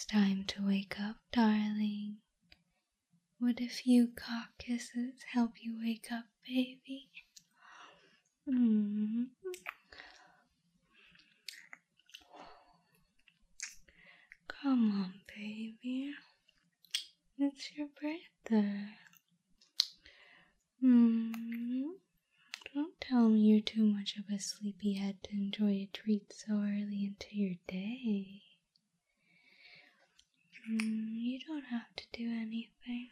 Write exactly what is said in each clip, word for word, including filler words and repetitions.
it's time to wake up, darling. Would a few cock kisses help you wake up, baby? Mm. Come on, baby. It's your birthday. Mm. Don't tell me you're too much of a sleepyhead to enjoy a treat so early into your day. Mm, you don't have to do anything.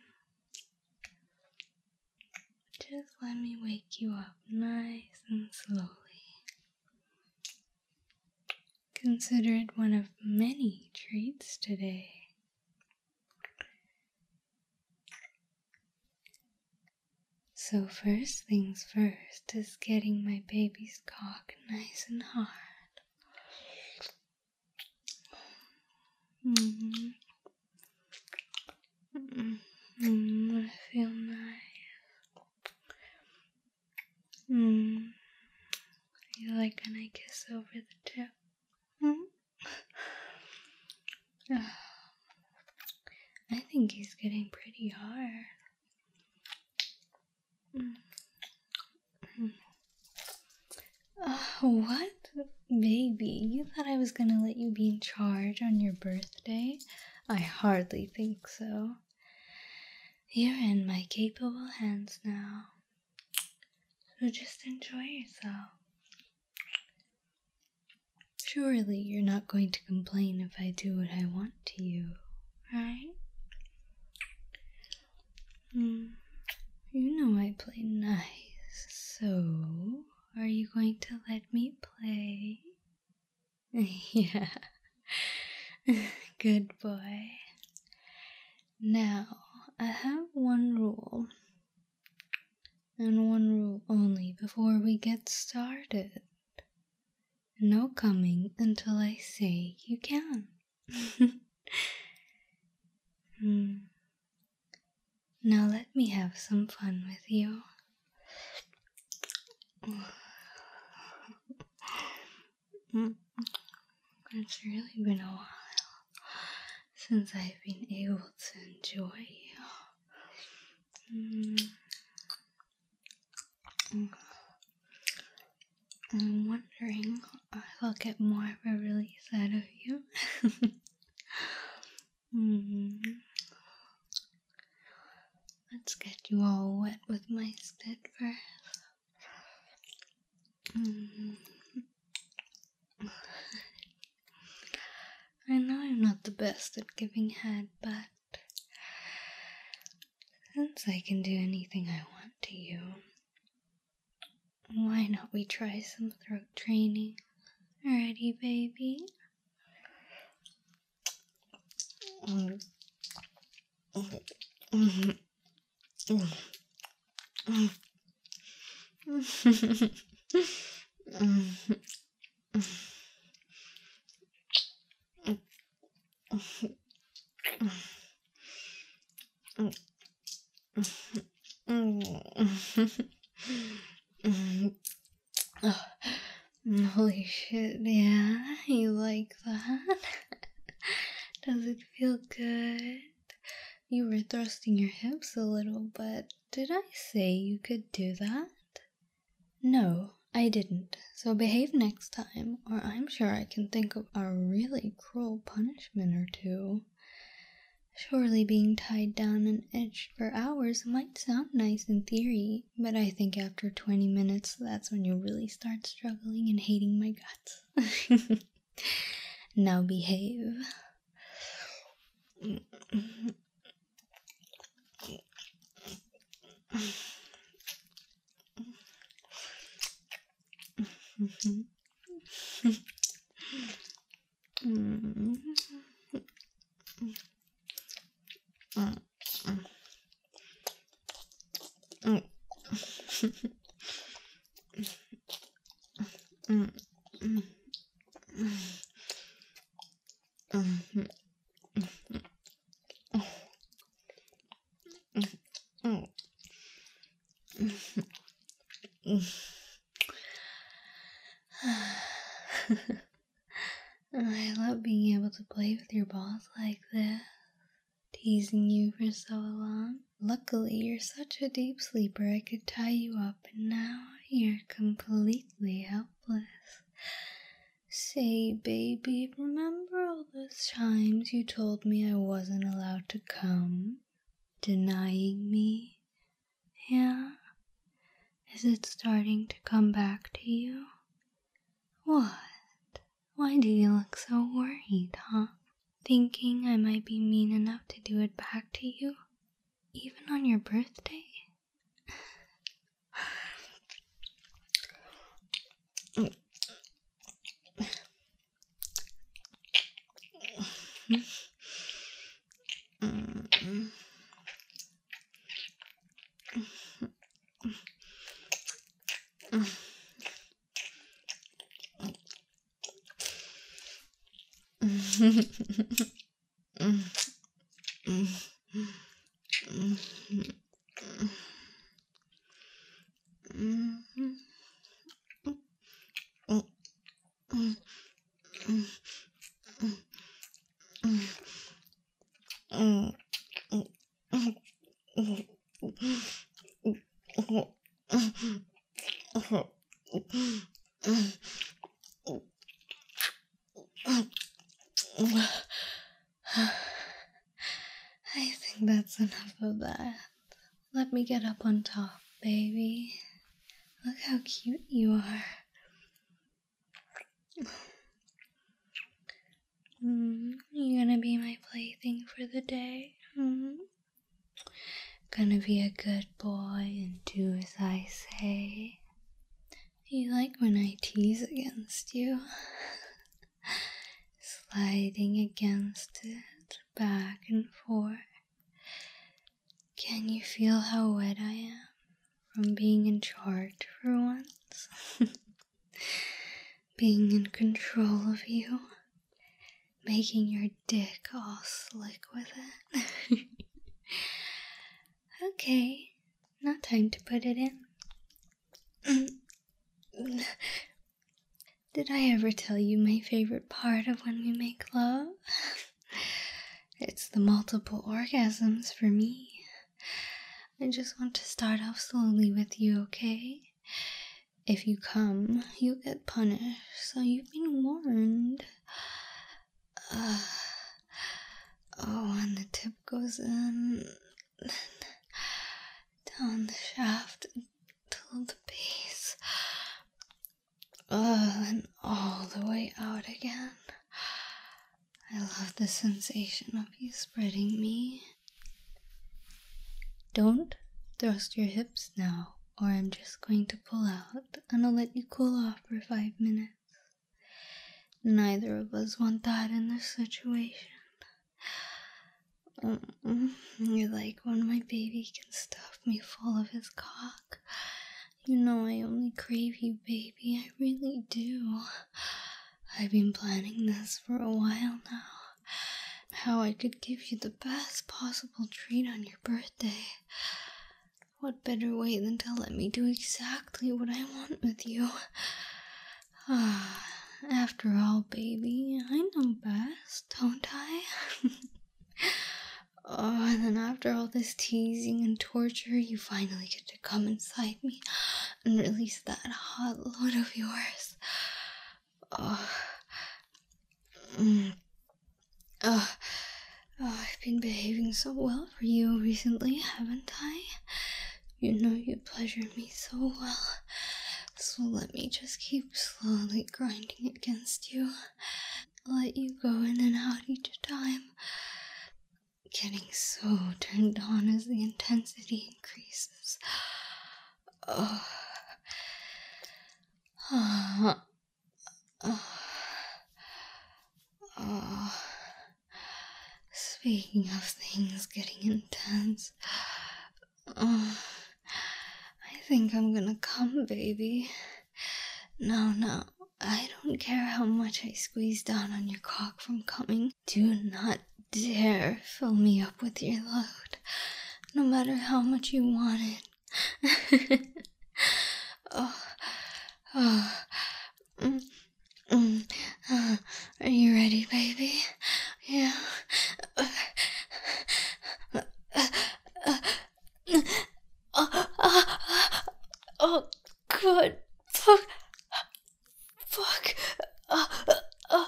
Just let me wake you up nice and slowly. Consider it one of many treats today. So first things first is getting my baby's cock nice and hard. Mm-hmm. Mm-hmm. I feel nice. Mm. You like when I kiss over the tip? Mm. I think he's getting pretty hard. Mm. Oh, what? Baby, you thought I was gonna let you be in charge on your birthday? I hardly think so. You're in my capable hands now. So just enjoy yourself. Surely you're not going to complain if I do what I want to you, right? Mm. You know I play nice, so are you going to let me play? Yeah. Good boy. Now, I have one rule, and one rule only before we get started. No coming until I say you can. hmm. Now let me have some fun with you. It's really been a while since I've been able to enjoy you. Mm. I'm wondering if I'll get more of a release out of you. mm. Let's get you all wet with my spit first. Mm. I know I'm not the best at giving head, but since I can do anything I want to you, why not we try some throat training? Ready, baby? Mm. Mm. Mm. Mm. Mm. Mm. Holy shit, yeah, you like that? Does it feel good? You were thrusting your hips a little, but did I say you could do that? No, I didn't, so behave next time, or I'm sure I can think of a really cruel punishment or two. Surely being tied down and edged for hours might sound nice in theory, but I think after twenty minutes, that's when you really start struggling and hating my guts. Now behave. I love being able to play with your balls like this, teasing you for so long. Luckily, you're such a deep sleeper I could tie you up, and now you're completely helpless. Say, baby, remember all those times you told me I wasn't allowed to come? Denying me? Yeah? Is it starting to come back to you? What? Why do you look so worried, huh? Thinking I might be mean enough to do it back to you? Even on your birthday? I think that's enough of that. Let me get up on top, baby. Look how cute you are. Mm, you gonna be my plaything for the day? Mm? Gonna be a good boy and do as I say. You like when I tease against you, sliding against it, back and forth. Can you feel how wet I am from being in charge for once? Being in control of you, making your dick all slick with it. Okay, now time to put it in. Did I ever tell you my favorite part of when we make love? It's the multiple orgasms for me. I just want to start off slowly with you, okay? If you come, you get punished, so you've been warned. Uh, oh, and the tip goes in, down the shaft until the base. Uh, and all the way out again. I love the sensation of you spreading me. Don't thrust your hips now, or I'm just going to pull out and I'll let you cool off for five minutes. Neither of us want that in this situation. Mm-mm. You like when my baby can stuff me full of his cock. You know I only crave you, baby. I really do. I've been planning this for a while now. How I could give you the best possible treat on your birthday. What better way than to let me do exactly what I want with you? Ah, after all, baby, I know best, don't I? Oh, and then after all this teasing and torture, you finally get to come inside me and release that hot load of yours. Oh, mm. oh, oh, I've been behaving so well for you recently, haven't I? You know you pleasured me so well, so let me just keep slowly grinding against you. Let you go in and out each time. Getting so turned on as the intensity increases. Oh. Oh. Oh. Oh. Speaking of things getting intense, oh, I think I'm gonna come, baby. No, no, I don't care how much I squeeze down on your cock from coming. Do not dare fill me up with your load, no matter how much you want it. Oh, oh, mm, mm, uh, are you ready, baby? Yeah. Oh, God. Fuck. Fuck. Uh, uh,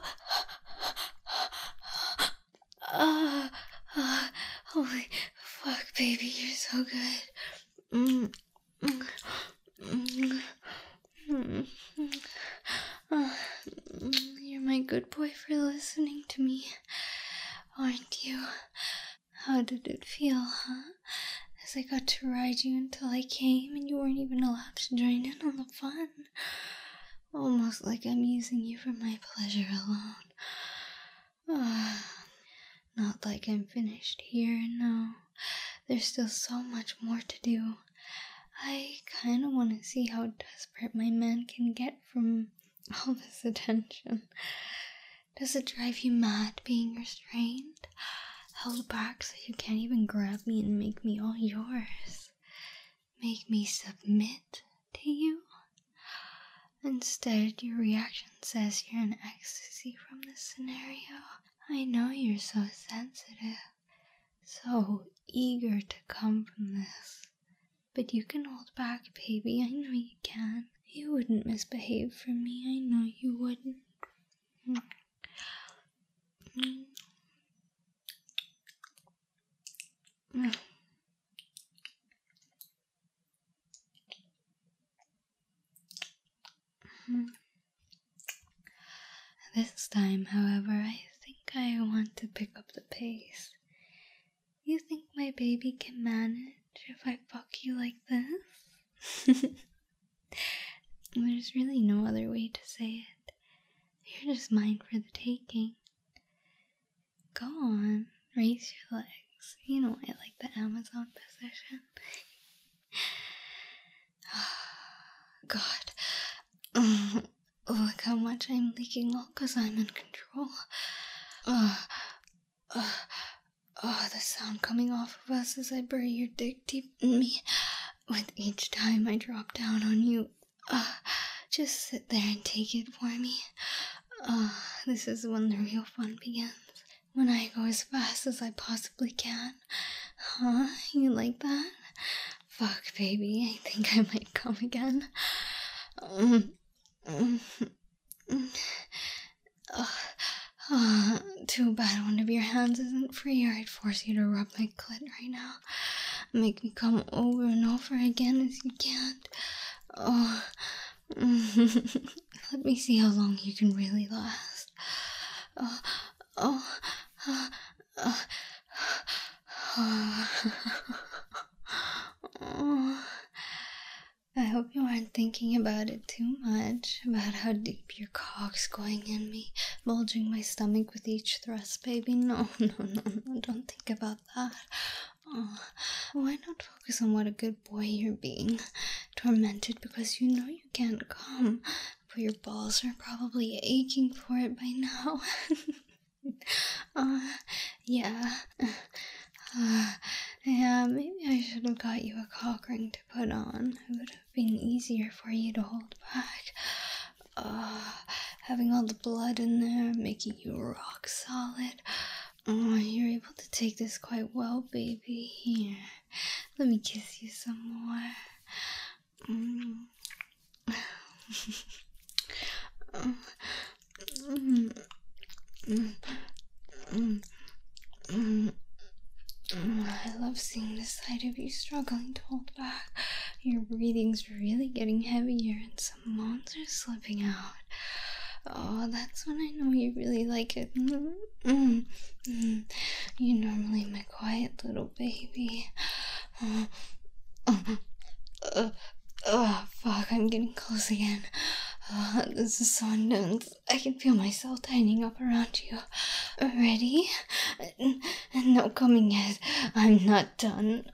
uh, uh, holy fuck, baby, you're so good. Mm, mm, mm, mm, mm. Uh, you're my good boy for listening to me, aren't you? How did it feel, huh? As I got to ride you until I came and you weren't even allowed to join in on the fun. Almost like I'm using you for my pleasure alone. Uh, not like I'm finished here, no. There's still so much more to do. I kinda wanna see how desperate my man can get from all this attention. Does it drive you mad being restrained? Held back so you can't even grab me and make me all yours? Make me submit to you? Instead, your reaction says you're in ecstasy from this scenario. I know you're so sensitive, so eager to come from this. But you can hold back, baby. I know you can. You wouldn't misbehave for me. I know you wouldn't. Mm. Mm. Mm. Mm. This time, however, I think I want to pick up the pace. You think my baby can manage if I fuck you like this? There's really no other way to say it. You're just mine for the taking. Go on, raise your legs. You know I like the Amazon position. God. Look how much I'm leaking all because I'm in control. Uh, uh, oh, the sound coming off of us as I bury your dick deep in me. With each time I drop down on you. Uh, just sit there and take it for me. Uh, this is when the real fun begins. When I go as fast as I possibly can. Huh? You like that? Fuck, baby. I think I might come again. Um, um, um, uh, uh, too bad one of your hands isn't free or I'd force you to rub my clit right now. Make me come over and over again as you can't. Oh, let me see how long you can really last. Oh, oh, uh, uh, uh, oh. I hope you aren't thinking about it too much, about how deep your cock's going in me, bulging my stomach with each thrust, baby. No, no, no, no, don't think about that. Oh, why not focus on what a good boy you're being? Tormented because you know you can't come, but your balls are probably aching for it by now. uh, yeah. Uh, yeah, maybe I should have got you a cock ring to put on. It would have been easier for you to hold back. Uh, having all the blood in there, making you rock solid. Oh, you're able to take this quite well, baby. Here, let me kiss you some more. Mm. mm. Mm. Mm. Mm. Mm. I love seeing the sight of you struggling to hold back. Your breathing's really getting heavier and some moans are slipping out. Oh, that's when I know you really like it. Mm, mm, mm. You're normally my quiet little baby. Oh, oh, uh, oh, fuck, I'm getting close again. Oh, this is so intense. I can feel myself tightening up around you. Ready? No coming yet. I'm not done.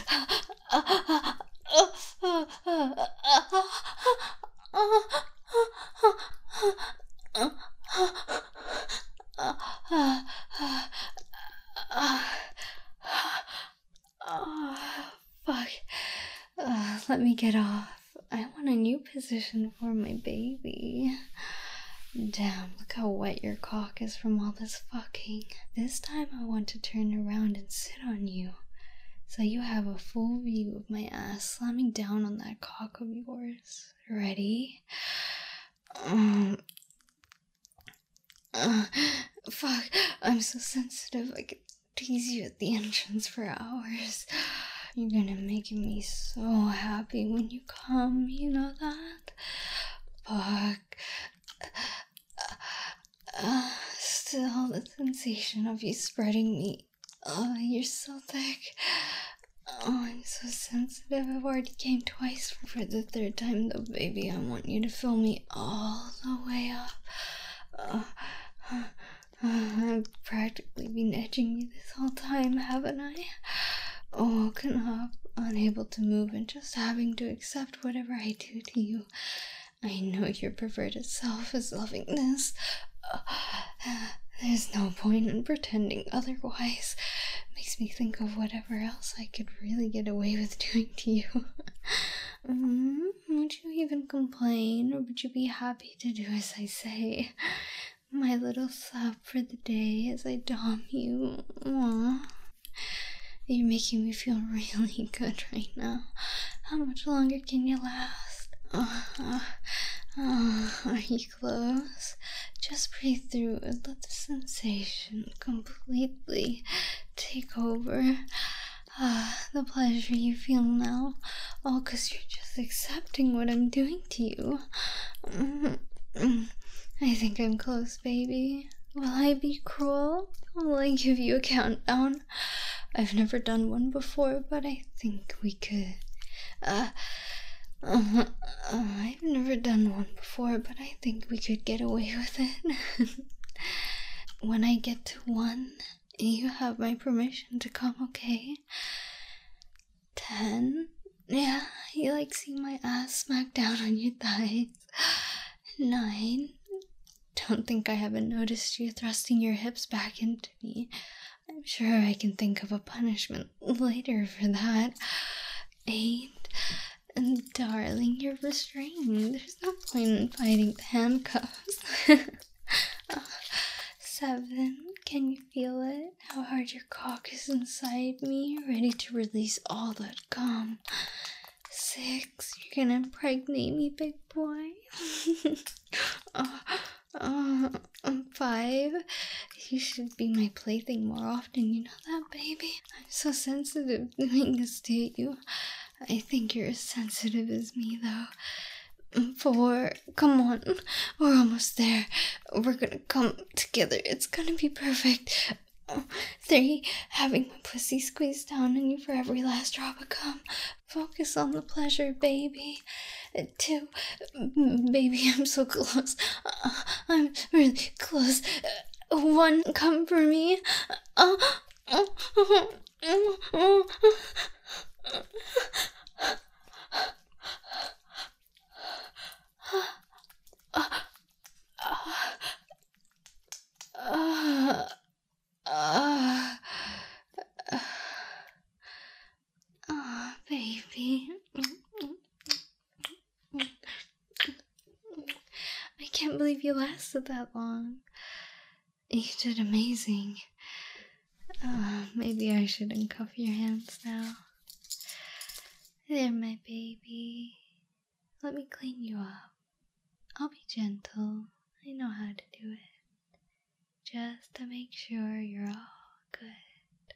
Fuck. Uh, let me get off. I want a new position for my baby. Damn, look how wet your cock is from all this fucking. joking. This time I want to turn around and sit on you, so you have a full view of my ass slamming down on that cock of yours. Ready? Um, uh, fuck, I'm so sensitive. I could tease you at the entrance for hours. You're gonna make me so happy when you come, you know that? Fuck. Uh, still, the sensation of you spreading me. Oh, you're so thick. Oh, I'm so sensitive. I've already came twice. For the third time, though, baby, I want you to fill me all the way up. Uh, uh, uh, I've practically been edging you this whole time, haven't I? Woken up, unable to move, and just having to accept whatever I do to you. I know your perverted self is loving this. Uh, there's no point in pretending otherwise. Makes me think of whatever else I could really get away with doing to you. mm, would you even complain, or would you be happy to do as I say? My little sub for the day as I dom you. Aww. You're making me feel really good right now. How much longer can you last? Uh, uh, uh, are you close? Just breathe through and let the sensation completely take over. Uh, the pleasure you feel now, all because you're just accepting what I'm doing to you. Mm, I think I'm close, baby. Will I be cruel? Will I give you a countdown? I've never done one before, but I think we could. Uh, uh, uh, I've never done one before, but I think we could get away with it. When I get to one, you have my permission to come, okay? Ten? Yeah, you like seeing my ass smack down on your thighs. Nine? Don't think I haven't noticed you thrusting your hips back into me. I'm sure I can think of a punishment later for that. Eight? And darling, you're restrained. There's no point in fighting the handcuffs. uh, seven? Can you feel it? How hard your cock is inside me, ready to release all that cum. Six? You're gonna impregnate me, big boy. uh, Uh, five? You should be my plaything more often, you know that, baby? I'm so sensitive doing this to you. I think you're as sensitive as me, though. Four? Come on. We're almost there. We're gonna come together. It's gonna be perfect. Three? Having my pussy squeezed down on you for every last drop of cum. Focus on the pleasure, baby. Two? Baby, I'm so close. Uh, I'm really close. Uh, one, come for me. Uh, uh, uh, uh, uh, uh, uh, baby. I can't believe you lasted that long. You did amazing. Uh, maybe I should uncuff your hands now. There, my baby. Let me clean you up. I'll be gentle. I know how to do it. Just to make sure you're all good.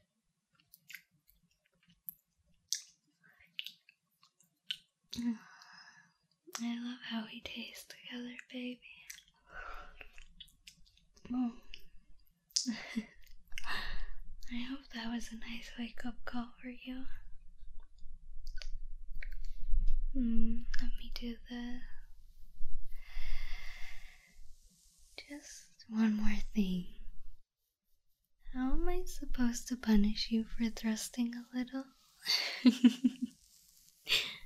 I love how we taste together, baby. Mm. I hope that was a nice wake-up call for you. Mm, let me do this. Just one more thing. How am I supposed to punish you for thrusting a little?